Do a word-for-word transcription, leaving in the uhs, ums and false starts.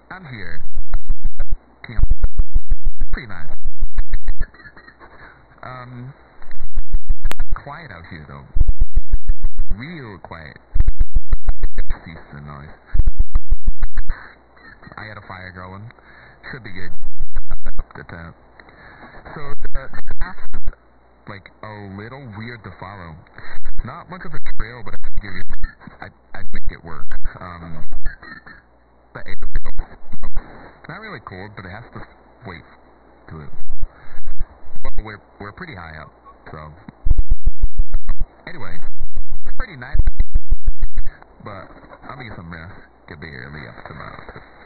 I'm here. You know, pretty nice. Um, quiet out here though. Real quiet. Cease the noise. I got a fire going. Should be good. Up the top. So the, the path is like a little weird to follow. Not much of a trail, but I figured I'd, I'd make it work. Um, the air it's not really cold, but it has to wait to it. Well, we're we're pretty high up, so anyway, it's pretty nice. But I'll get some rest. Get be early up tomorrow.